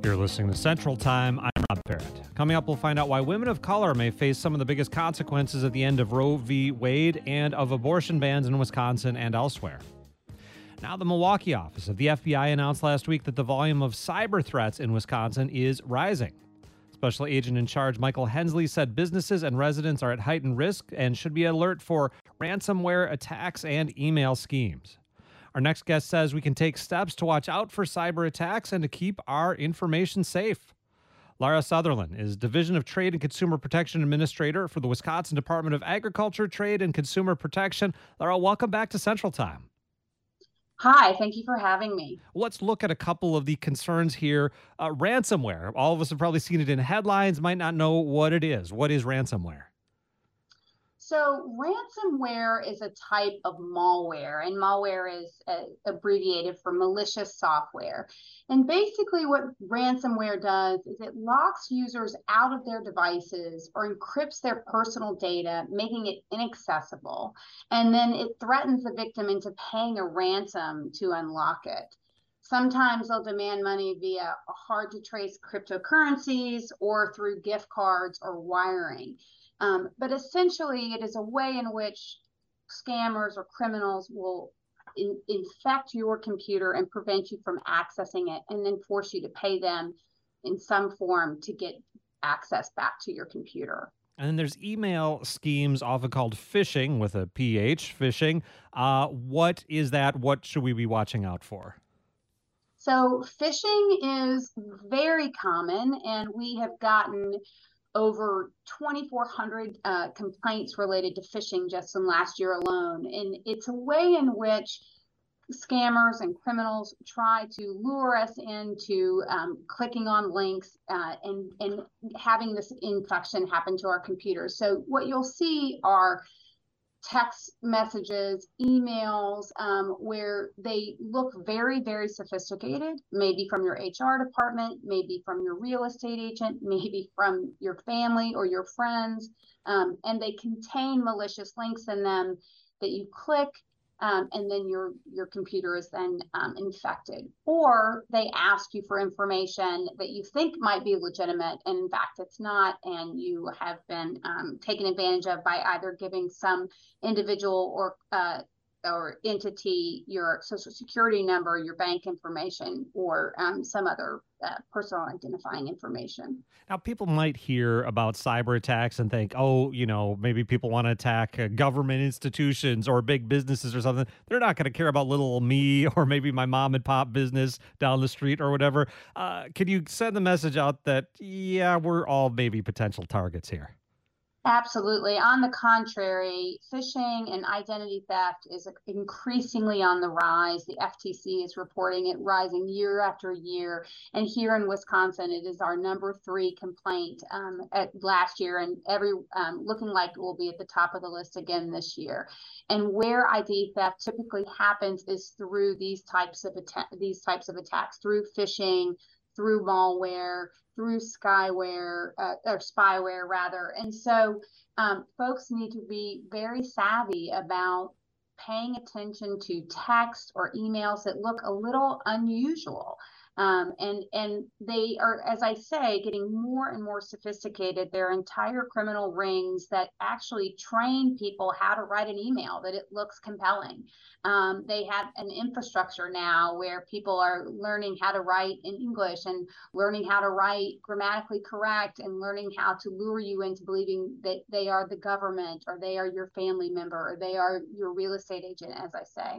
You're listening to Central Time. I'm Rob Barrett. Coming up, we'll find out why women of color may face some of the biggest consequences at the end of Roe v. Wade and of abortion bans in Wisconsin and elsewhere. Now, the Milwaukee office of the FBI announced last week that the volume of cyber threats in Wisconsin is rising. Special Agent in Charge Michael Hensley said businesses and residents are at heightened risk and should be alert for ransomware attacks and email schemes. Our next guest says we can take steps to watch out for cyber attacks and to keep our information safe. Lara Sutherland is Division of Trade and Consumer Protection Administrator for the Wisconsin Department of Agriculture, Trade, and Consumer Protection. Lara, welcome back to Central Time. Hi, thank you for having me. Let's look at a couple of the concerns here. Ransomware. All of us have probably seen it in headlines, might not know what it is. What is ransomware? So ransomware is a type of malware, and malware is abbreviated for malicious software. And basically what ransomware does is it locks users out of their devices or encrypts their personal data, making it inaccessible. And then it threatens the victim into paying a ransom to unlock it. Sometimes they'll demand money via hard-to-trace cryptocurrencies or through gift cards or wiring. But essentially, it is a way in which scammers or criminals will infect your computer and prevent you from accessing it, and then force you to pay them in some form to get access back to your computer. And then there's email schemes, often called phishing with a PH, phishing. What is that? What should we be watching out for? So phishing is very common, and we have gotten over 2,400 complaints related to phishing just in last year alone. And it's a way in which scammers and criminals try to lure us into clicking on links and having this infection happen to our computers. So what you'll see are text messages, emails, where they look very, very sophisticated, maybe from your HR department, maybe from your real estate agent, maybe from your family or your friends, and they contain malicious links in them that you click, and then your computer is then infected. Or they ask you for information that you think might be legitimate, and in fact it's not, and you have been taken advantage of by either giving some individual or entity your social security number, your bank information, or some other personal identifying information. Now, people might hear about cyber attacks and think, oh, maybe people want to attack government institutions or big businesses or something. They're not going to care about little me or maybe my mom and pop business down the street or whatever. Can you send the message out that, yeah, we're all maybe potential targets here? Absolutely. On the contrary, phishing and identity theft is increasingly on the rise. The FTC is reporting it rising year after year. And here in Wisconsin, it is our #3 complaint at last year, and looking like it will be at the top of the list again this year. And where ID theft typically happens is through these types of attacks, through phishing, through malware, through spyware rather. And so folks need to be very savvy about paying attention to text or emails that look a little unusual. And they are, as I say, getting more and more sophisticated. There are entire criminal rings that actually train people how to write an email that it looks compelling. They have an infrastructure now where people are learning how to write in English and learning how to write grammatically correct and learning how to lure you into believing that they are the government or they are your family member or they are your real estate agent, as I say.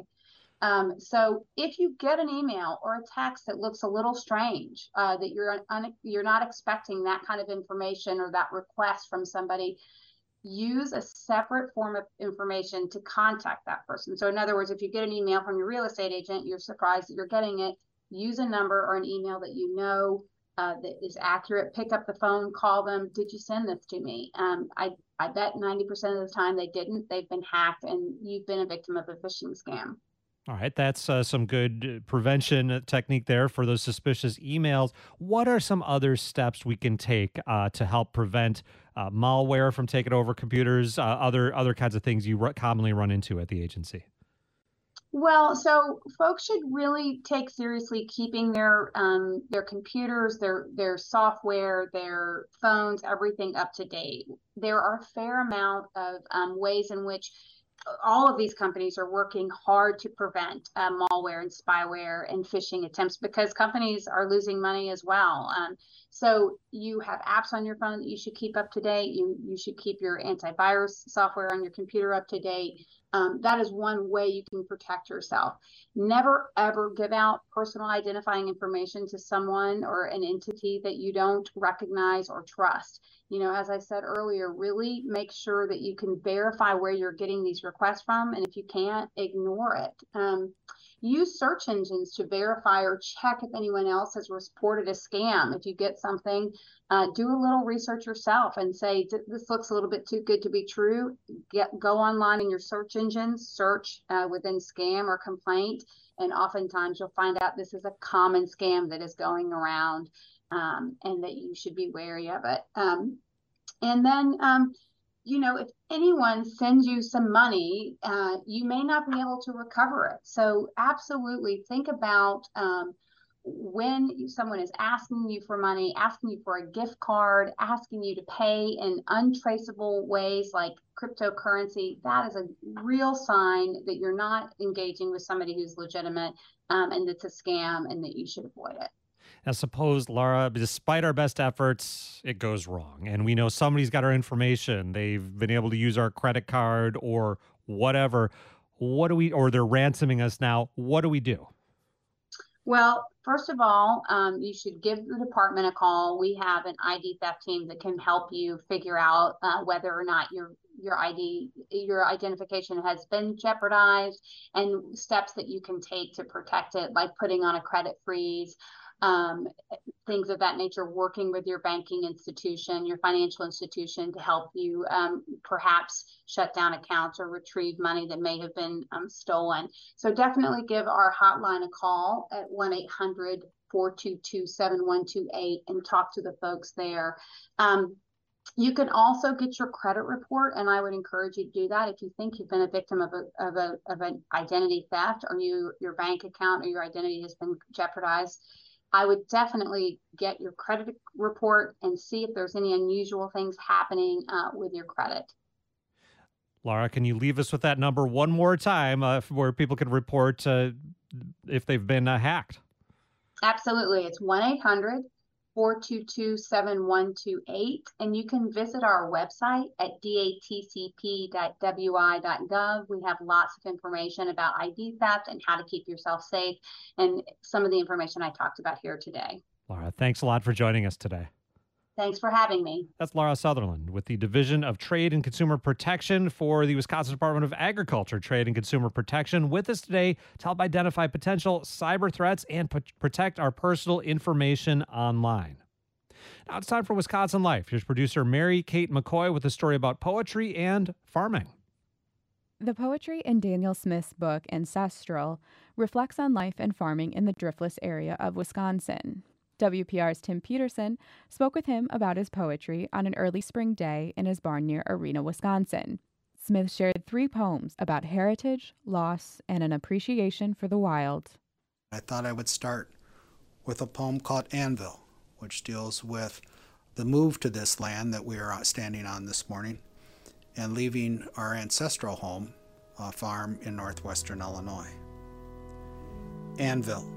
So if you get an email or a text that looks a little strange, that you're not expecting that kind of information or that request from somebody, use a separate form of information to contact that person. So in other words, if you get an email from your real estate agent, you're surprised that you're getting it, use a number or an email that you know that is accurate. Pick up the phone, call them. Did you send this to me? I bet 90% of the time they didn't. They've been hacked and you've been a victim of a phishing scam. All right, that's some good prevention technique there for those suspicious emails. What are some other steps we can take to help prevent malware from taking over computers, other kinds of things you commonly run into at the agency? Well, so folks should really take seriously keeping their computers, their software, their phones, everything up to date. There are a fair amount of ways in which all of these companies are working hard to prevent malware and spyware and phishing attempts because companies are losing money as well. So you have apps on your phone that you should keep up to date. You should keep your antivirus software on your computer up to date. That is one way you can protect yourself. Never ever give out personal identifying information to someone or an entity that you don't recognize or trust. As I said earlier, really make sure that you can verify where you're getting these requests from. And if you can't, ignore it. Use search engines to verify or check if anyone else has reported a scam. If you get something, do a little research yourself and say, this looks a little bit too good to be true. Go online in your search engines, search within scam or complaint. And oftentimes you'll find out this is a common scam that is going around. And that you should be wary of it. And then, if anyone sends you some money, you may not be able to recover it. So absolutely think about when someone is asking you for money, asking you for a gift card, asking you to pay in untraceable ways like cryptocurrency. That is a real sign that you're not engaging with somebody who's legitimate and it's a scam and that you should avoid it. Now, suppose, Laura, despite our best efforts, it goes wrong. And we know somebody's got our information. They've been able to use our credit card or whatever. Or they're ransoming us now. What do we do? Well, first of all, you should give the department a call. We have an ID theft team that can help you figure out whether or not your identification has been jeopardized and steps that you can take to protect it, like putting on a credit freeze, things of that nature, working with your banking institution, your financial institution to help you perhaps shut down accounts or retrieve money that may have been stolen. So definitely give our hotline a call at 1-800-422-7128 and talk to the folks there. You can also get your credit report, and I would encourage you to do that if you think you've been a victim of an identity theft or your bank account or your identity has been jeopardized. I would definitely get your credit report and see if there's any unusual things happening with your credit. Laura, can you leave us with that number one more time where people can report if they've been hacked? Absolutely. It's 1-800-422-7128. And you can visit our website at datcp.wi.gov. We have lots of information about ID theft and how to keep yourself safe and some of the information I talked about here today. Laura, thanks a lot for joining us today. Thanks for having me. That's Laura Sutherland with the Division of Trade and Consumer Protection for the Wisconsin Department of Agriculture, Trade and Consumer Protection, with us today to help identify potential cyber threats and protect our personal information online. Now it's time for Wisconsin Life. Here's producer Mary Kate McCoy with a story about poetry and farming. The poetry in Daniel Smith's book, Ancestral, reflects on life and farming in the Driftless area of Wisconsin. WPR's Tim Peterson spoke with him about his poetry on an early spring day in his barn near Arena, Wisconsin. Smith shared 3 poems about heritage, loss, and an appreciation for the wild. I thought I would start with a poem called Anvil, which deals with the move to this land that we are standing on this morning and leaving our ancestral home, a farm in northwestern Illinois. Anvil.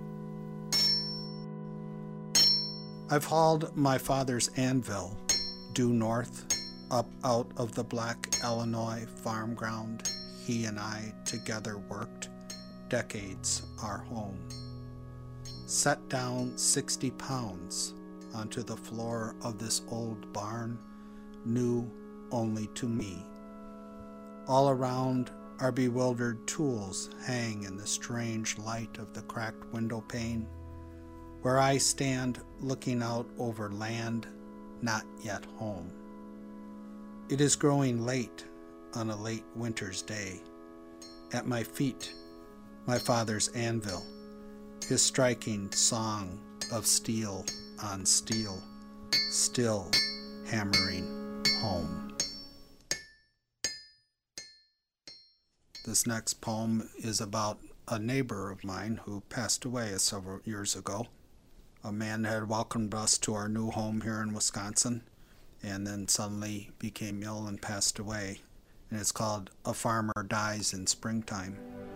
I've hauled my father's anvil due north, up out of the black Illinois farm ground he and I together worked, decades our home. Set down 60 pounds onto the floor of this old barn, new only to me. All around our bewildered tools hang in the strange light of the cracked window pane, where I stand looking out over land not yet home. It is growing late on a late winter's day. At my feet, my father's anvil, his striking song of steel on steel, still hammering home. This next poem is about a neighbor of mine who passed away several years ago. A man had welcomed us to our new home here in Wisconsin and then suddenly became ill and passed away. And it's called A Farmer Dies in Springtime.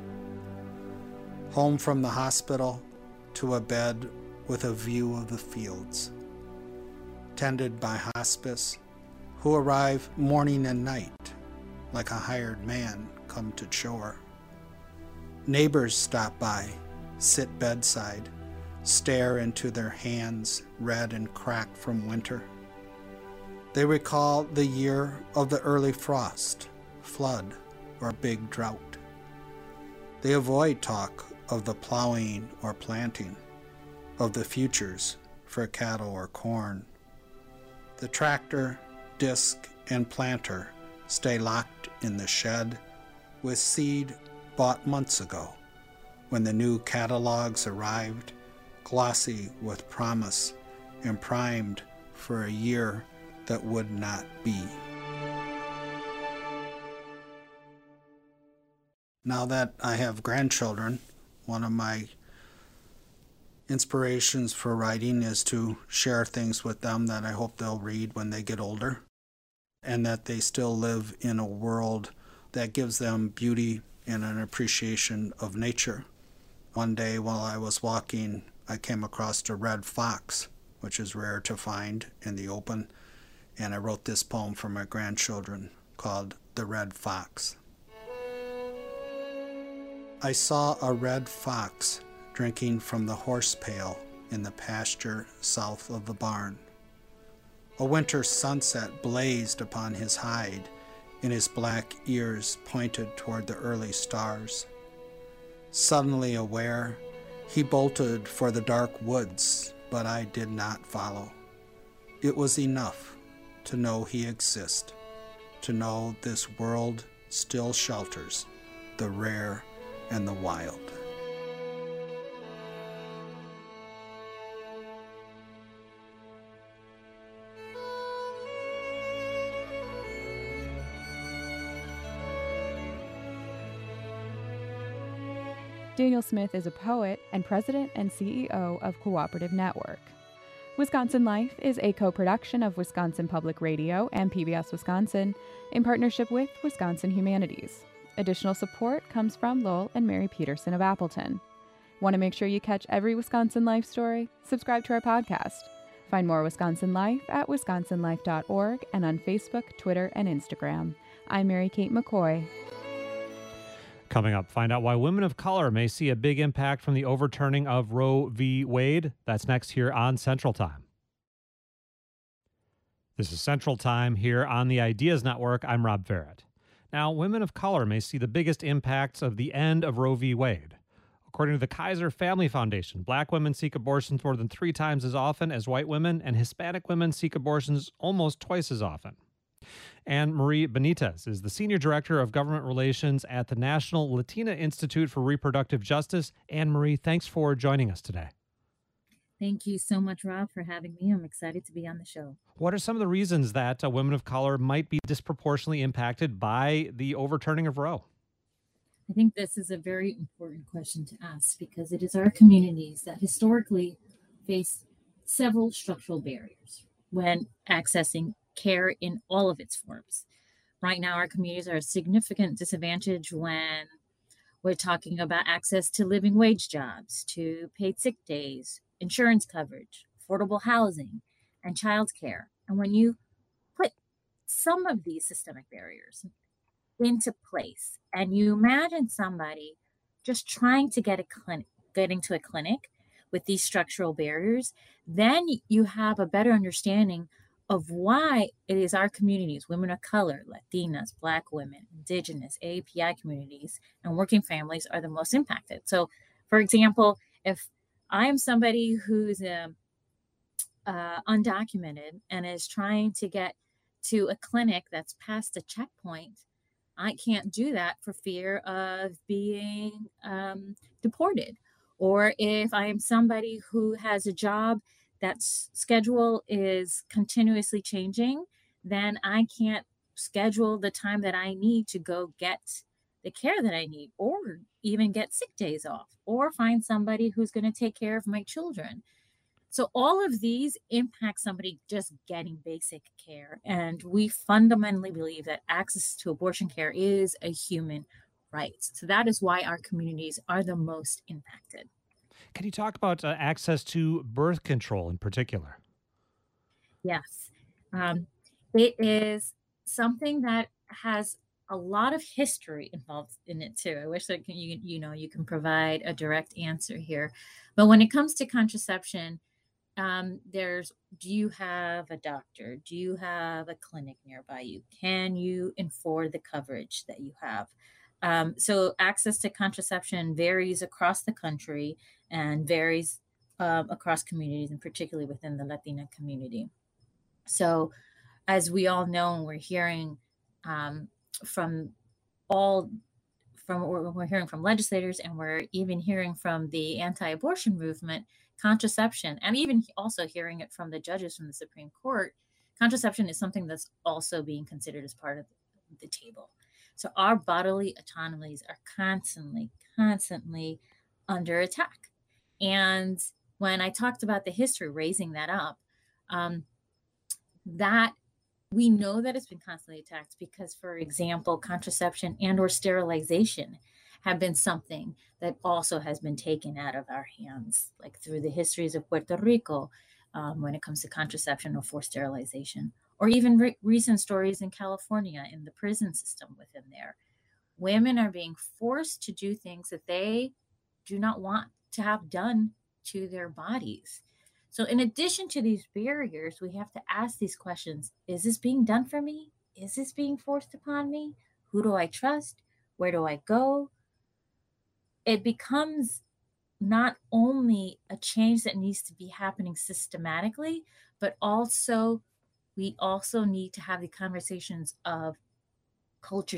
Home from the hospital to a bed with a view of the fields. Tended by hospice, who arrive morning and night, like a hired man come to chore. Neighbors stop by, sit bedside, stare into their hands red and cracked from winter. They recall the year of the early frost, flood, or big drought. They avoid talk of the plowing or planting, of the futures for cattle or corn. The tractor, disc, and planter stay locked in the shed with seed bought months ago when the new catalogs arrived, glossy with promise and primed for a year that would not be. Now that I have grandchildren, one of my inspirations for writing is to share things with them that I hope they'll read when they get older, and that they still live in a world that gives them beauty and an appreciation of nature. One day while I was walking, I came across a red fox, which is rare to find in the open, and I wrote this poem for my grandchildren called The Red Fox. I saw a red fox drinking from the horse pail in the pasture south of the barn. A winter sunset blazed upon his hide, and his black ears pointed toward the early stars. Suddenly aware, he bolted for the dark woods, but I did not follow. It was enough to know he exists, to know this world still shelters the rare and the wild. Daniel Smith is a poet and president and CEO of Cooperative Network. Wisconsin Life is a co-production of Wisconsin Public Radio and PBS Wisconsin in partnership with Wisconsin Humanities. Additional support comes from Lowell and Mary Peterson of Appleton. Want to make sure you catch every Wisconsin Life story? Subscribe to our podcast. Find more Wisconsin Life at wisconsinlife.org and on Facebook, Twitter, and Instagram. I'm Mary Kate McCoy. Coming up, find out why women of color may see a big impact from the overturning of Roe v. Wade. That's next here on Central Time. This is Central Time here on the Ideas Network. I'm Rob Farrett. Now, women of color may see the biggest impacts of the end of Roe v. Wade. According to the Kaiser Family Foundation, black women seek abortions more than 3 times as often as white women, and Hispanic women seek abortions almost twice as often. Anne Marie Benitez is the Senior Director of Government Relations at the National Latina Institute for Reproductive Justice. Anne Marie, thanks for joining us today. Thank you so much, Rob, for having me. I'm excited to be on the show. What are some of the reasons that women of color might be disproportionately impacted by the overturning of Roe? I think this is a very important question to ask because it is our communities that historically face several structural barriers when accessing care in all of its forms. Right now, our communities are at a significant disadvantage when we're talking about access to living wage jobs, to paid sick days, insurance coverage, affordable housing, and childcare. And when you put some of these systemic barriers into place, and you imagine somebody just trying to getting to a clinic with these structural barriers, then you have a better understanding of why it is our communities, women of color, Latinas, Black women, Indigenous, AAPI communities, and working families are the most impacted. So, for example, if I am somebody who's undocumented and is trying to get to a clinic that's past a checkpoint, I can't do that for fear of being deported. Or if I am somebody who has a job that schedule is continuously changing, then I can't schedule the time that I need to go get the care that I need, or even get sick days off, or find somebody who's going to take care of my children. So all of these impact somebody just getting basic care. And we fundamentally believe that access to abortion care is a human right. So that is why our communities are the most impacted. Can you talk about access to birth control in particular? Yes. It is something that has a lot of history involved in it too. I wish that you can provide a direct answer here. But when it comes to contraception, do you have a doctor? Do you have a clinic nearby you? Can you afford the coverage that you have? So access to contraception varies across the country and varies across communities, and particularly within the Latina community. So as we all know, we're hearing from we're hearing from legislators, and we're even hearing from the anti-abortion movement, contraception, and even also hearing it from the judges from the Supreme Court, contraception is something that's also being considered as part of the table. So our bodily autonomies are constantly under attack. And when I talked about the history, raising that up, that we know that it's been constantly attacked because, for example, contraception and or sterilization have been something that also has been taken out of our hands, like through the histories of Puerto Rico, when it comes to contraception or forced sterilization, or even recent stories in California in the prison system within there. Women are being forced to do things that they do not want to have done to their bodies. So in addition to these barriers, we have to ask these questions. Is this being done for me? Is this being forced upon me? Who do I trust? Where do I go? It becomes not only a change that needs to be happening systematically, but also we also need to have the conversations of culture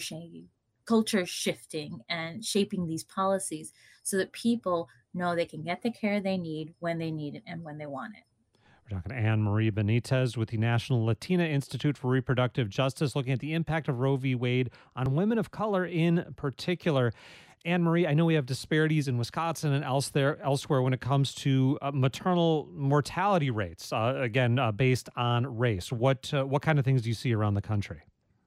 shifting and shaping these policies so that people know they can get the care they need when they need it and when they want it. We're talking to Anne Marie Benitez with the National Latina Institute for Reproductive Justice, looking at the impact of Roe v. Wade on women of color in particular. Anne Marie, I know we have disparities in Wisconsin and elsewhere when it comes to maternal mortality rates, based on race. What kind of things do you see around the country?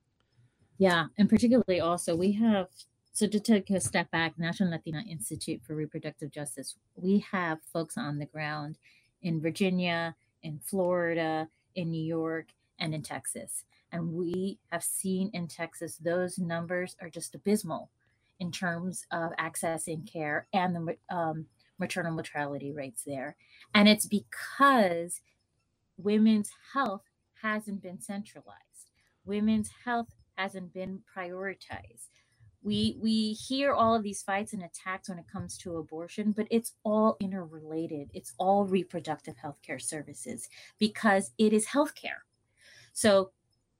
Yeah, and particularly also so to take a step back, National Latina Institute for Reproductive Justice, we have folks on the ground in Virginia, in Florida, in New York, and in Texas. And we have seen in Texas, those numbers are just abysmal in terms of accessing care and the maternal mortality rates there. And it's because women's health hasn't been centralized. Women's health hasn't been prioritized. We hear all of these fights and attacks when it comes to abortion, but it's all interrelated. It's all reproductive healthcare services because it is healthcare. So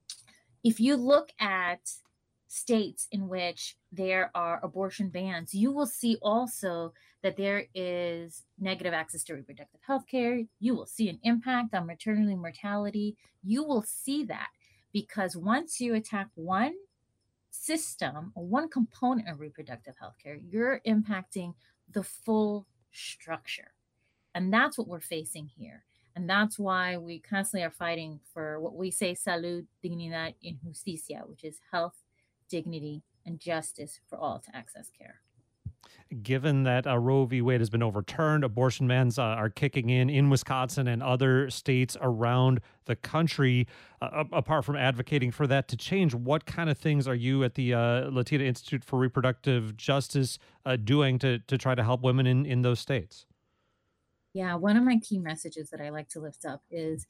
if you look at states in which there are abortion bans, you will see also that there is negative access to reproductive health care. You will see an impact on maternity mortality. You will see that because once you attack one system or one component of reproductive health care, you're impacting the full structure. And that's what we're facing here. And that's why we constantly are fighting for what we say salud, dignidad, y justicia, which is health, dignity, and justice for all to access care. Given that Roe v. Wade has been overturned, abortion bans are kicking in Wisconsin and other states around the country. Apart from advocating for that to change, what kind of things are you at the Latina Institute for Reproductive Justice doing to try to help women in those states? Yeah, one of my key messages that I like to lift up is,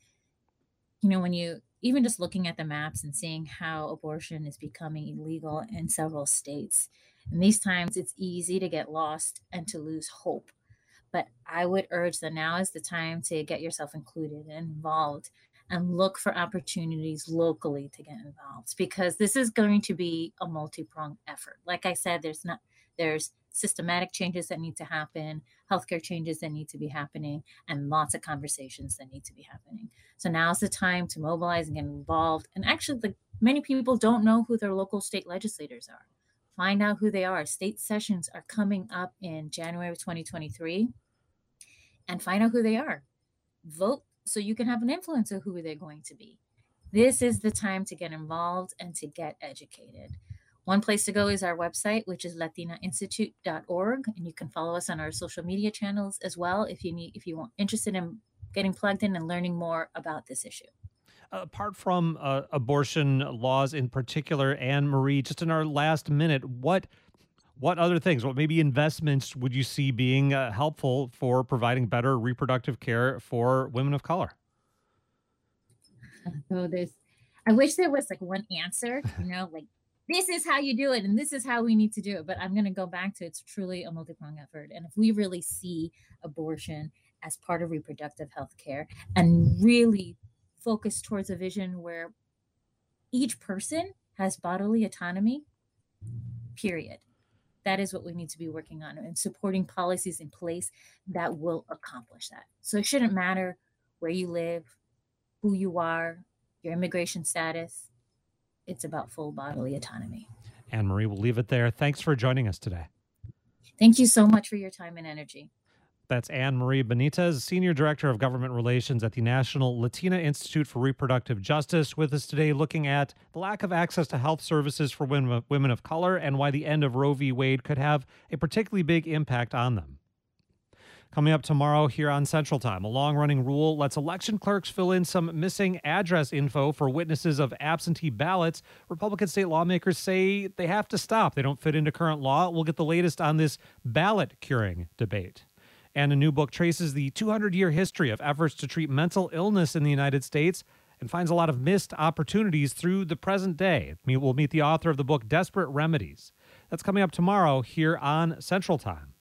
when you even just looking at the maps and seeing how abortion is becoming illegal in several states. In these times, it's easy to get lost and to lose hope. But I would urge that now is the time to get yourself included and involved and look for opportunities locally to get involved, because this is going to be a multi-pronged effort. Like I said, there's systematic changes that need to happen, healthcare changes that need to be happening, and lots of conversations that need to be happening. So now's the time to mobilize and get involved. And actually, many people don't know who their local state legislators are. Find out who they are. State sessions are coming up in January of 2023, and find out who they are. Vote so you can have an influence of who they're going to be. This is the time to get involved and to get educated. One place to go is our website, which is latinainstitute.org, and you can follow us on our social media channels as well if you want interested in getting plugged in and learning more about this issue. Apart from abortion laws in particular, Anne-Marie, just in our last minute, what other things, what maybe investments would you see being helpful for providing better reproductive care for women of color? So I wish there was like one answer, like this is how you do it and this is how we need to do it. But I'm going to go back to it's truly a multi-pronged effort. And if we really see abortion as part of reproductive health care and really focus towards a vision where each person has bodily autonomy, period. That is what we need to be working on and supporting policies in place that will accomplish that. So it shouldn't matter where you live, who you are, your immigration status. It's about full bodily autonomy. Anne-Marie, we'll leave it there. Thanks for joining us today. Thank you so much for your time and energy. That's Anne-Marie Benitez, Senior Director of Government Relations at the National Latina Institute for Reproductive Justice, with us today looking at the lack of access to health services for women of color and why the end of Roe v. Wade could have a particularly big impact on them. Coming up tomorrow here on Central Time, a long-running rule lets election clerks fill in some missing address info for witnesses of absentee ballots. Republican state lawmakers say they have to stop. They don't fit into current law. We'll get the latest on this ballot curing debate. And a new book traces the 200-year history of efforts to treat mental illness in the United States and finds a lot of missed opportunities through the present day. We'll meet the author of the book, Desperate Remedies. That's coming up tomorrow here on Central Time.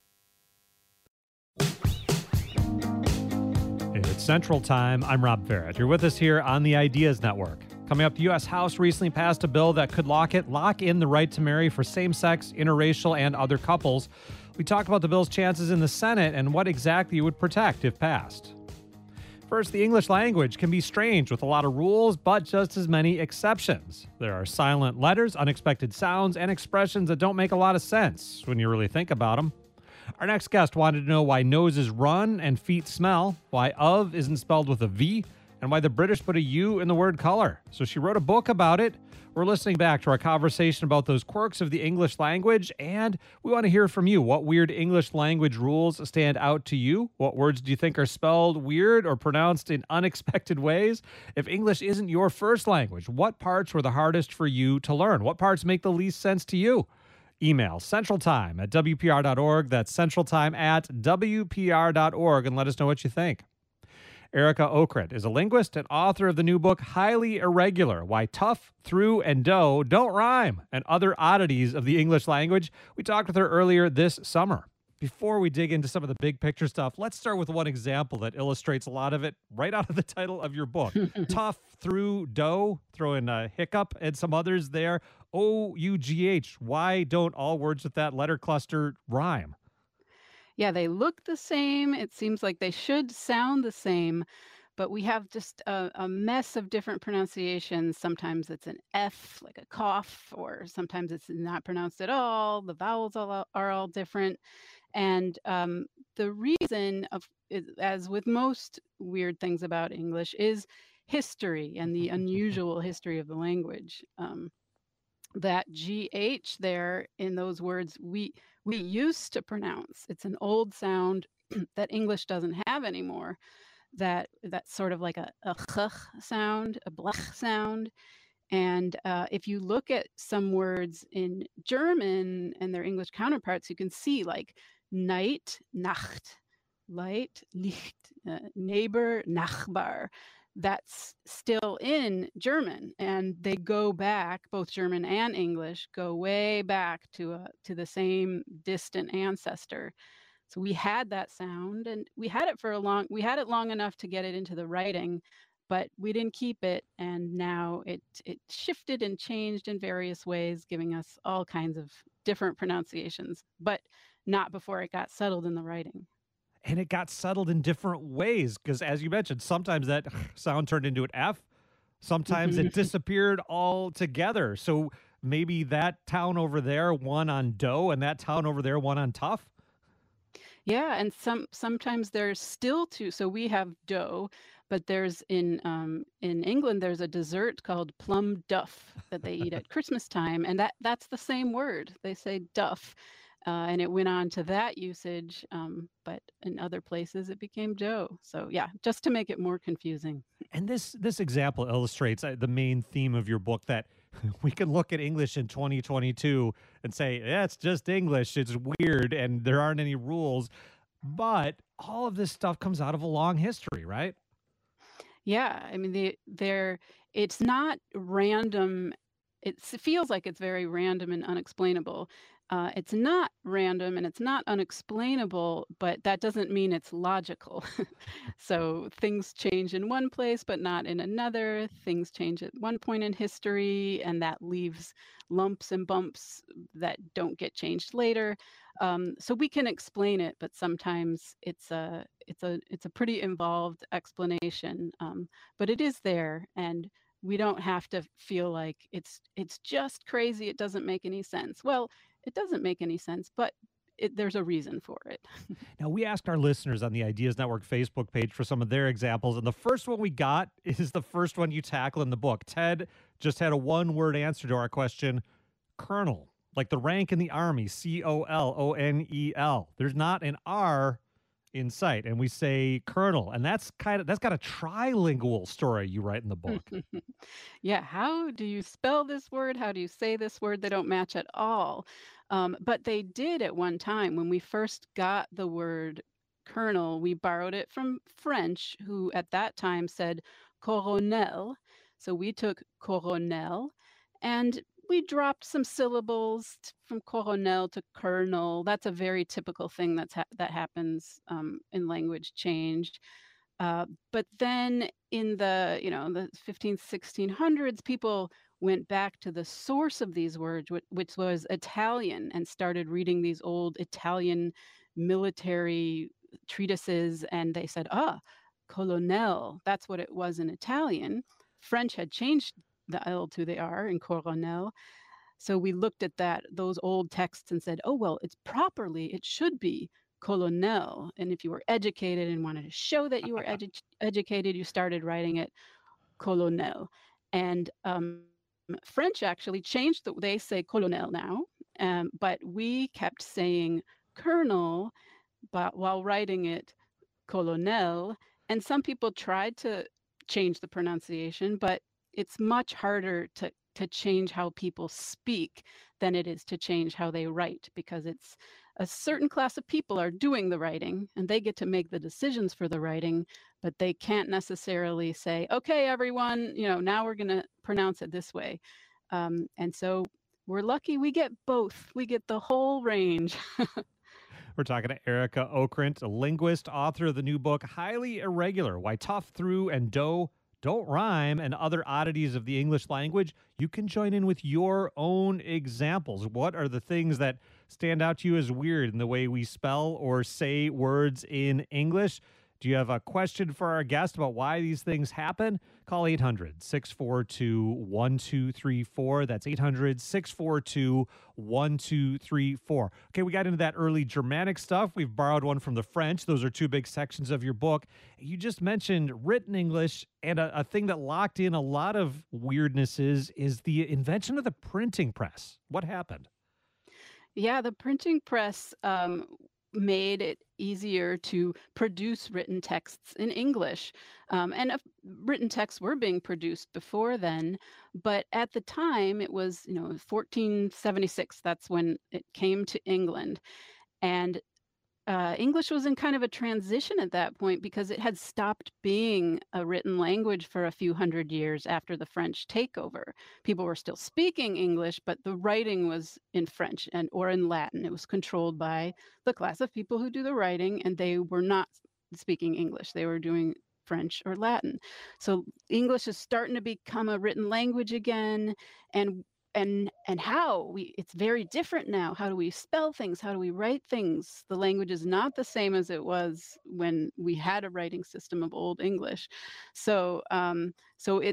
It's Central Time. I'm Rob Barrett. You're with us here on the Ideas Network. Coming up, the U.S. House recently passed a bill that could lock in the right to marry for same-sex, interracial, and other couples. We talked about the bill's chances in the Senate and what exactly it would protect if passed. First, the English language can be strange with a lot of rules, but just as many exceptions. There are silent letters, unexpected sounds, and expressions that don't make a lot of sense when you really think about them. Our next guest wanted to know why noses run and feet smell, why of isn't spelled with a V, and why the British put a U in the word color. So she wrote a book about it. We're listening back to our conversation about those quirks of the English language, and we want to hear from you. What weird English language rules stand out to you? What words do you think are spelled weird or pronounced in unexpected ways? If English isn't your first language, what parts were the hardest for you to learn? What parts make the least sense to you? Email centraltime@wpr.org. That's centraltime@wpr.org, and let us know what you think. Erica Okrit is a linguist and author of the new book, Highly Irregular, Why Tough, Through, and Dough Don't Rhyme, and Other Oddities of the English Language. We talked with her earlier this summer. Before we dig into some of the big picture stuff, let's start with one example that illustrates a lot of it right out of the title of your book. Tough, through, dough, throw in a hiccup and some others there. O-U-G-H. Why don't all words with that letter cluster rhyme? Yeah, they look the same. It seems like they should sound the same, but we have just a mess of different pronunciations. Sometimes it's an F, like a cough, or sometimes it's not pronounced at all. The vowels are all different. And the reason, as with most weird things about English, is history and the unusual history of the language. That GH there in those words, we used to pronounce. It's an old sound that English doesn't have anymore. That's sort of like a ch sound, a blech sound. And if you look at some words in German and their English counterparts, you can see like night, Nacht, light, Licht, neighbor, Nachbar. That's still in German, and they go back, both German and English go way back to the same distant ancestor. So we had that sound, and we had it long enough to get it into the writing, but we didn't keep it, and now it shifted and changed in various ways, giving us all kinds of different pronunciations, but not before it got settled in the writing. And it got settled in different ways because, as you mentioned, sometimes that sound turned into an F. Sometimes it disappeared altogether. So maybe that town over there won on dough and that town over there won on tough? Yeah, and sometimes there's still two. So we have dough, but there's in England there's a dessert called plum duff that they eat at Christmas time, and that's the same word. They say duff, and it went on to that usage, but in other places it became dough. So yeah, just to make it more confusing. And this example illustrates the main theme of your book, that we can look at English in 2022 and say, yeah, it's just English. It's weird and there aren't any rules. But all of this stuff comes out of a long history, right? Yeah, I mean it's not random. It feels like it's very random and unexplainable. It's not random and it's not unexplainable, but that doesn't mean it's logical. So things change in one place, but not in another. Things change at one point in history, and that leaves lumps and bumps that don't get changed later. So we can explain it, but sometimes it's a pretty involved explanation. But it is there, and we don't have to feel like it's just crazy. It doesn't make any sense. Well, it doesn't make any sense, but there's a reason for it. Now, we asked our listeners on the Ideas Network Facebook page for some of their examples, and the first one we got is the first one you tackle in the book. Ted just had a one-word answer to our question: colonel, like the rank in the Army, COLONEL. There's not an R in sight, and we say colonel, and that's got a trilingual story you write in the book. Yeah, how do you spell this word? How do you say this word? They don't match at all. But they did at one time. When we first got the word colonel, we borrowed it from French, who at that time said coronel. So we took coronel, and we dropped some syllables from coronel to colonel. That's a very typical thing that happens in language change. But then in the 15th, 1600s, people went back to the source of these words, which was Italian, and started reading these old Italian military treatises, and they said, colonel, that's what it was in Italian. French had changed the L to the R in coronel. So we looked at those old texts and said, oh, well, it should be colonel. And if you were educated and wanted to show that you were educated, you started writing it colonel. And French actually changed they say colonel now, but we kept saying colonel, but while writing it colonel. And some people tried to change the pronunciation, but it's much harder to change how people speak than it is to change how they write, because it's a certain class of people are doing the writing and they get to make the decisions for the writing, but they can't necessarily say, okay, everyone, now we're going to pronounce it this way. And so we're lucky we get both. We get the whole range. We're talking to Erica Okrent, a linguist, author of the new book, Highly Irregular: Why Tough, Through, and Dough Don't Rhyme, and Other Oddities of the English Language. You can join in with your own examples. What are the things that stand out to you as weird in the way we spell or say words in English? Do you have a question for our guest about why these things happen? Call 800-642-1234. That's 800-642-1234. Okay, we got into that early Germanic stuff. We've borrowed one from the French. Those are two big sections of your book. You just mentioned written English, and a thing that locked in a lot of weirdnesses is the invention of the printing press. What happened? Yeah, the printing press made it easier to produce written texts in English. And written texts were being produced before then, but at the time it was, 1476, that's when it came to England. And English was in kind of a transition at that point because it had stopped being a written language for a few hundred years after the French takeover. People were still speaking English, but the writing was in French or in Latin. It was controlled by the class of people who do the writing, and they were not speaking English. They were doing French or Latin. So English is starting to become a written language again, and it's very different now. How do we spell things? How do we write things? The language is not the same as it was when we had a writing system of Old English. So it's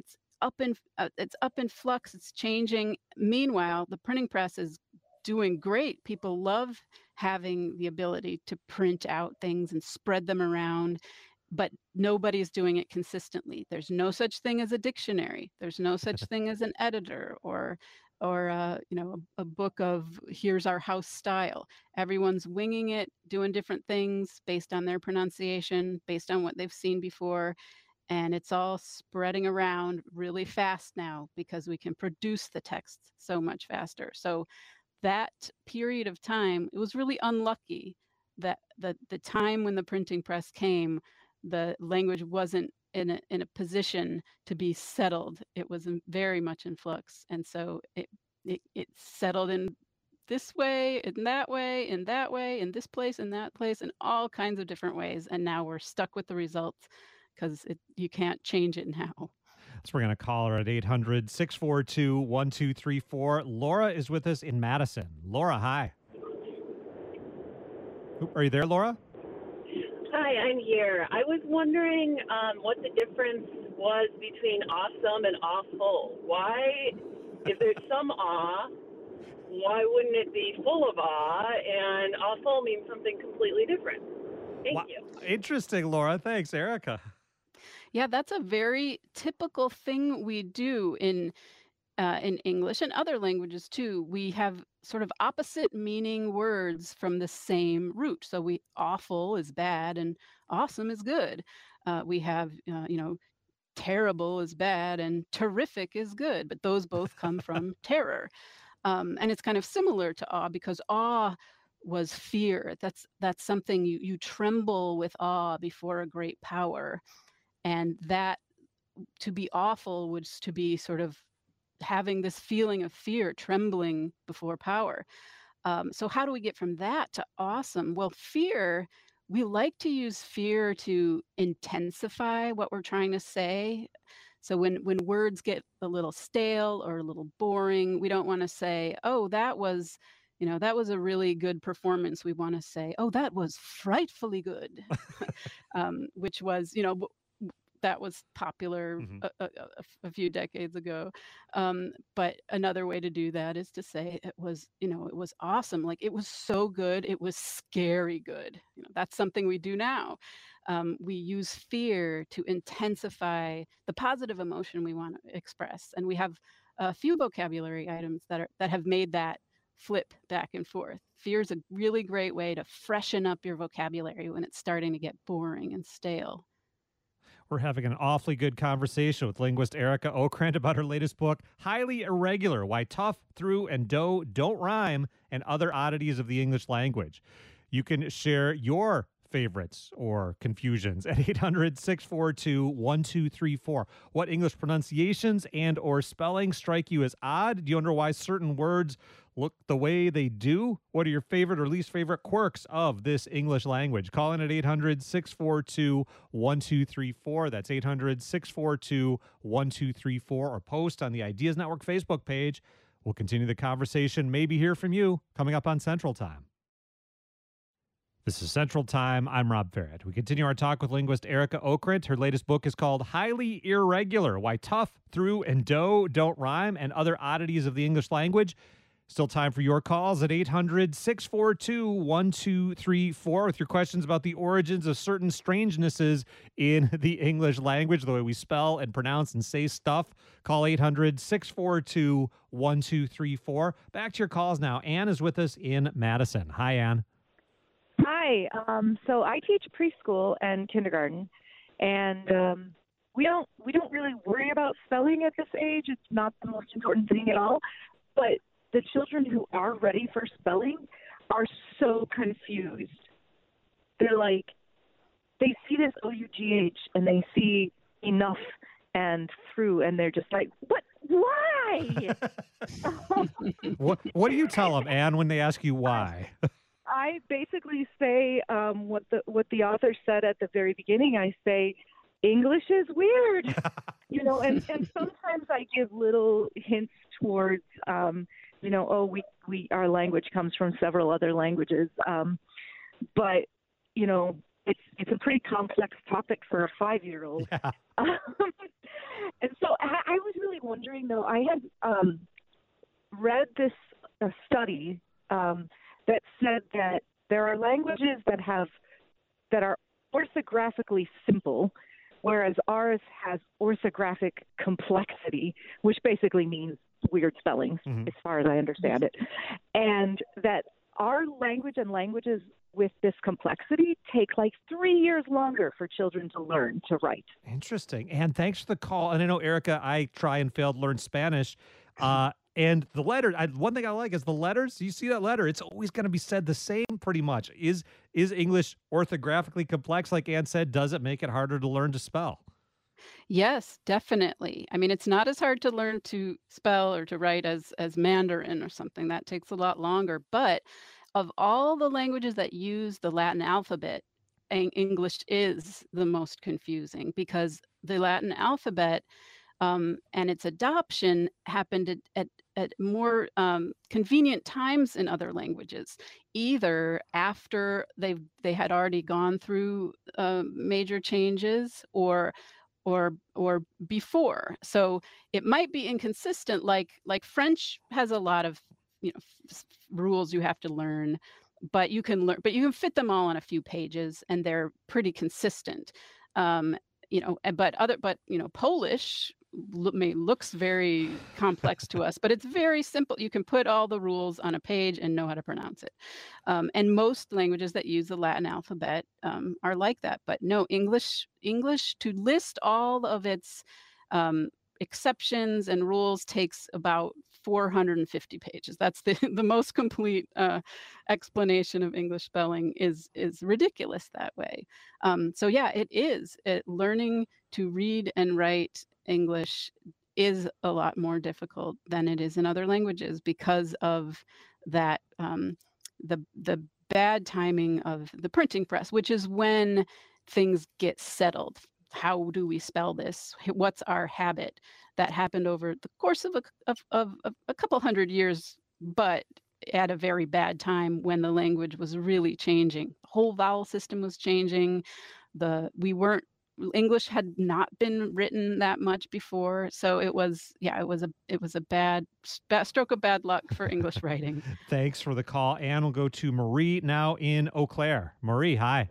it's up in flux. It's changing. Meanwhile, the printing press is doing great. People love having the ability to print out things and spread them around, but nobody's doing it consistently. There's no such thing as a dictionary. There's no such thing as an editor or a book of here's our house style. Everyone's winging it, doing different things based on their pronunciation, based on what they've seen before. And it's all spreading around really fast now because we can produce the text so much faster. So that period of time, it was really unlucky that the time when the printing press came, the language wasn't in a position to be settled. It was very much in flux. And so it settled in this way, in that way, in that way, in this place, in that place, in all kinds of different ways. And now we're stuck with the results because you can't change it now. So we're going to call her at 800-642-1234. Laura is with us in Madison. Laura, hi. Are you there, Laura? Hi, I'm here. I was wondering what the difference was between awesome and awful. Why, if there's some awe, why wouldn't it be full of awe? And awful means something completely different. Thank you. Interesting, Laura. Thanks, Erica. Yeah, that's a very typical thing we do in English and other languages too. We have sort of opposite meaning words from the same root. So awful is bad and awesome is good. We have, terrible is bad and terrific is good, but those both come from terror. And it's kind of similar to awe because awe was fear. That's something you tremble with awe before a great power. And that to be awful was to be sort of having this feeling of fear, trembling before power. So how do we get from that to awesome? Well, fear, we like to use fear to intensify what we're trying to say. So when words get a little stale or a little boring, we don't want to say, oh, that was a really good performance. We want to say, oh, that was frightfully good, which was, that was popular a few decades ago. But another way to do that is to say it was awesome. Like it was so good. It was scary good. That's something we do now. We use fear to intensify the positive emotion we want to express. And we have a few vocabulary items that have made that flip back and forth. Fear is a really great way to freshen up your vocabulary when it's starting to get boring and stale. We're having an awfully good conversation with linguist Erica Okrant about her latest book, Highly Irregular, Why Tough, Through, and Do Don't Rhyme, and Other Oddities of the English Language. You can share your favorites or confusions at 800-642-1234. What English pronunciations and or spelling strike you as odd? Do you wonder why certain words look the way they do? What are your favorite or least favorite quirks of this English language? Call in at 800-642-1234. That's 800-642-1234, or post on the Ideas Network Facebook page. We'll continue the conversation, maybe hear from you, coming up on Central Time. This is Central Time. I'm Rob Farrett. We continue our talk with linguist Erica Okrant. Her latest book is called Highly Irregular, Why Tough, Through, and Do Don't Rhyme, and Other Oddities of the English Language. Still time for your calls at 800-642-1234 with your questions about the origins of certain strangenesses in the English language, the way we spell and pronounce and say stuff. Call 800-642-1234. Back to your calls now. Anne is with us in Madison. Hi, Anne. Hi. So I teach preschool and kindergarten, and we don't really worry about spelling at this age. It's not the most important thing at all. But the children who are ready for spelling are so confused. They're like, they see this OUGH and they see enough and through, and they're just like, what? Why? What do you tell them, Anne, when they ask you why? I basically say what the author said at the very beginning. I say, English is weird, and sometimes I give little hints towards, our language comes from several other languages, but it's a pretty complex topic for a 5-year-old. Yeah. And so I was wondering though, I had read this study that said that there are languages that are orthographically simple, whereas ours has orthographic complexity, which basically means weird spellings, as far as I understand it. And that our language and languages with this complexity take like 3 years longer for children to learn to write. Interesting. And thanks for the call. And I know, Erica, I try and fail to learn Spanish. And the letter, one thing I like is the letters. You see that letter, it's always going to be said the same pretty much. Is English orthographically complex? Like Anne said, does it make it harder to learn to spell? Yes, definitely. I mean, it's not as hard to learn to spell or to write as Mandarin or something. That takes a lot longer. But of all the languages that use the Latin alphabet, English is the most confusing because the Latin alphabet and its adoption happened at more convenient times in other languages, either after they had already gone through major changes or before. So it might be inconsistent. Like French has a lot of rules you have to learn, but you can fit them all on a few pages, and they're pretty consistent. But Polish looks very complex to us, but it's very simple. You can put all the rules on a page and know how to pronounce it. And most languages that use the Latin alphabet are like that. But no, English, to list all of its exceptions and rules takes about 450 pages. That's the most complete explanation of English spelling is ridiculous that way. So yeah, it is. Learning to read and write English is a lot more difficult than it is in other languages because of that the bad timing of the printing press, which is when things get settled. How do we spell this? What's our habit? That happened over the course of a couple hundred years, but at a very bad time when the language was really changing. The whole vowel system was changing. English had not been written that much before, so it was a bad stroke of bad luck for English writing. Thanks for the call, and we'll go to Marie now in Eau Claire. Marie, hi.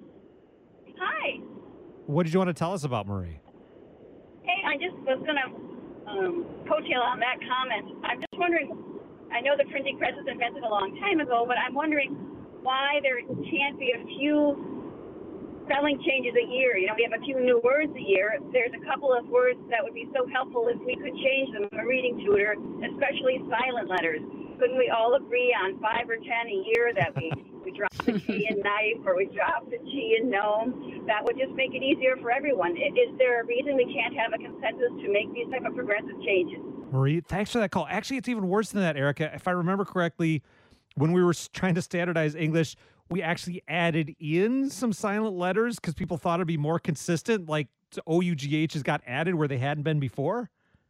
Hi. What did you want to tell us about Marie? Hey, I just was going to coattail on that comment. I'm just wondering, I know the printing press was invented a long time ago, but I'm wondering why there can't be a few spelling changes a year. We have a few new words a year. There's a couple of words that would be so helpful if we could change them in a reading tutor, especially silent letters. Couldn't we all agree on 5 or 10 a year that we drop the G in knife or we drop the G in gnome? That would just make it easier for everyone. Is there a reason we can't have a consensus to make these type of progressive changes? Marie, thanks for that call. Actually, it's even worse than that, Erica. If I remember correctly, when we were trying to standardize English, we actually added in some silent letters because people thought it'd be more consistent, like OUGHs got added where they hadn't been before.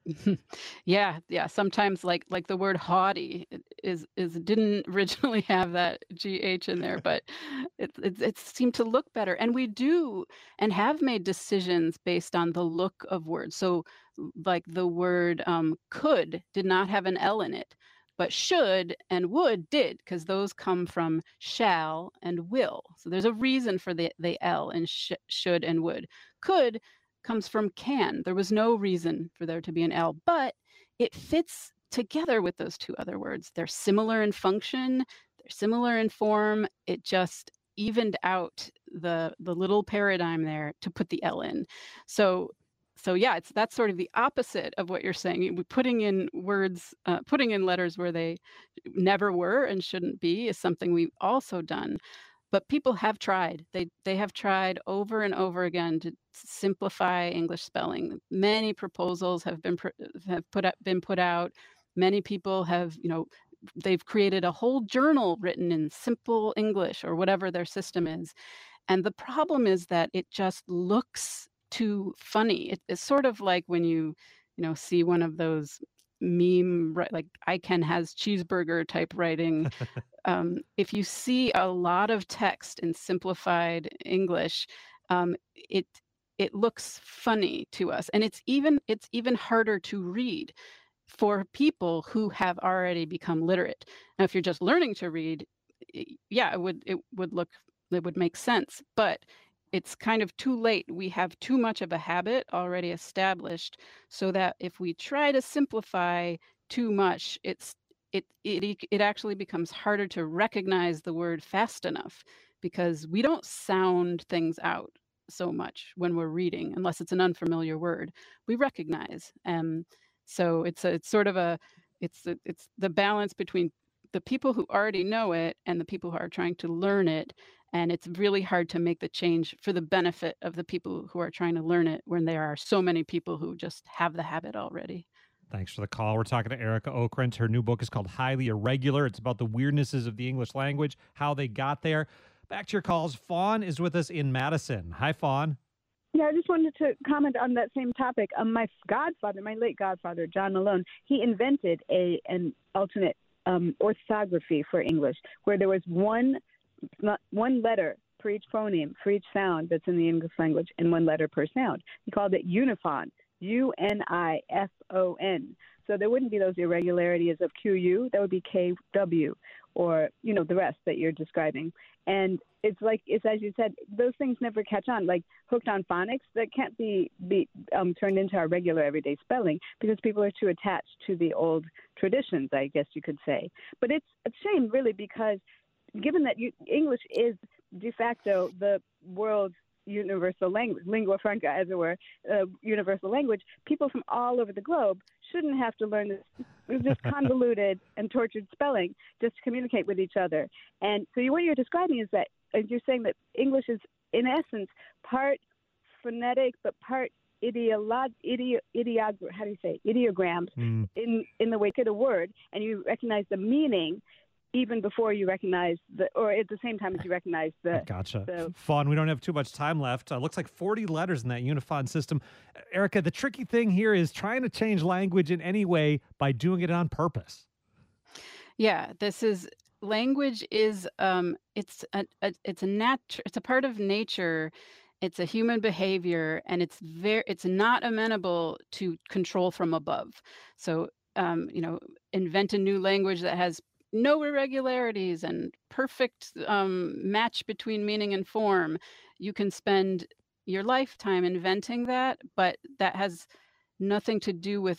Yeah. Sometimes like the word haughty is didn't originally have that GH in there, but it seemed to look better. And we do and have made decisions based on the look of words. So like the word could did not have an L in it, but should and would did, because those come from shall and will. So there's a reason for the L in should and would. Could comes from can. There was no reason for there to be an L, but it fits together with those two other words. They're similar in function, they're similar in form. It just evened out the little paradigm there to put the L in. So yeah, that's sort of the opposite of what you're saying. Putting in words, putting in letters where they never were and shouldn't be is something we've also done. But people have tried. They have tried over and over again to simplify English spelling. Many proposals have been put out. Many people have, they've created a whole journal written in simple English or whatever their system is. And the problem is that it just looks too funny. It's sort of like when you see one of those meme, like ICANN has cheeseburger type writing. If you see a lot of text in simplified English, it looks funny to us, and it's even harder to read for people who have already become literate. Now, if you're just learning to read, yeah, it would make sense, but it's kind of too late. We have too much of a habit already established, so that if we try to simplify too much, it actually becomes harder to recognize the word fast enough, because we don't sound things out so much when we're reading, unless it's an unfamiliar word. We recognize. So it's the balance between the people who already know it and the people who are trying to learn it. And it's really hard to make the change for the benefit of the people who are trying to learn it when there are so many people who just have the habit already. Thanks for the call. We're talking to Erica Okrent. Her new book is called Highly Irregular. It's about the weirdnesses of the English language, how they got there. Back to your calls. Fawn is with us in Madison. Hi, Fawn. Yeah, I just wanted to comment on that same topic. My late godfather, John Malone, he invented an alternate orthography for English, where there was one letter for each phoneme, for each sound that's in the English language, and one letter per sound. He called it unifon, UNIFON. So there wouldn't be those irregularities of QU. That would be KW, or, the rest that you're describing. And it's as you said, those things never catch on. Like Hooked on Phonics, that can't be turned into our regular everyday spelling, because people are too attached to the old traditions, I guess you could say. But it's a shame, really, because given that English is de facto the world's universal language, lingua franca, as it were, universal language, people from all over the globe shouldn't have to learn this convoluted and tortured spelling just to communicate with each other. And so what you're describing is that, as you're saying, that English is, in essence, part phonetic, but part ideograms in the wake of the word, and you recognize the meaning even before you recognize or at the same time as you recognize the... Gotcha. Fawn, we don't have too much time left. Looks like 40 letters in that Unifon system. Erica, the tricky thing here is trying to change language in any way by doing it on purpose. Yeah, language is, it's a part of nature. It's a human behavior, and it's not amenable to control from above. So, invent a new language that has no irregularities and perfect match between meaning and form. You can spend your lifetime inventing that, but that has nothing to do with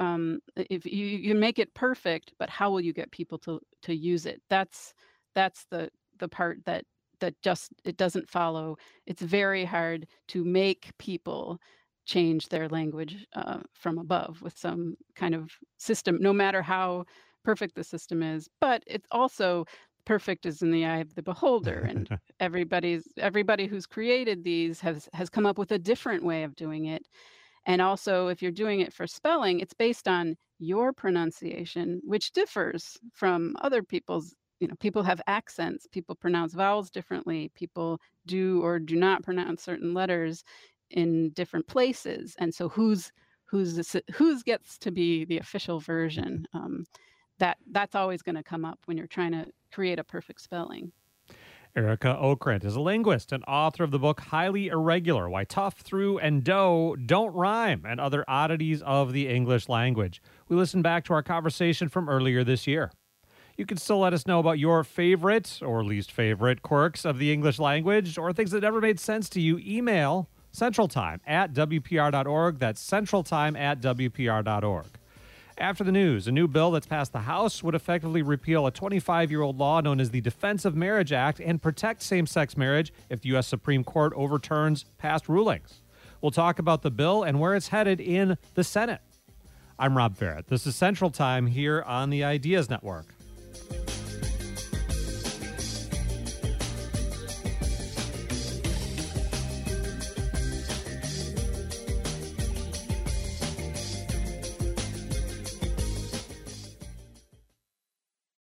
if you make it perfect, but how will you get people to use it? That's the part that just, it doesn't follow. It's very hard to make people change their language from above with some kind of system, no matter how perfect the system is. But it's also, perfect is in the eye of the beholder, and everybody who's created these has come up with a different way of doing it. And also, if you're doing it for spelling, it's based on your pronunciation, which differs from other people's. People have accents, people pronounce vowels differently, people do or do not pronounce certain letters in different places. And so whose gets to be the official version? That's always going to come up when you're trying to create a perfect spelling. Erica Okrent is a linguist and author of the book Highly Irregular: Why Tough, Through, and Dough Don't Rhyme, and Other Oddities of the English Language. We listened back to our conversation from earlier this year. You can still let us know about your favorite or least favorite quirks of the English language, or things that never made sense to you. Email centraltime@wpr.org. That's centraltime@wpr.org. After the news, a new bill that's passed the House would effectively repeal a 25-year-old law known as the Defense of Marriage Act and protect same-sex marriage if the U.S. Supreme Court overturns past rulings. We'll talk about the bill and where it's headed in the Senate. I'm Rob Barrett. This is Central Time here on the Ideas Network.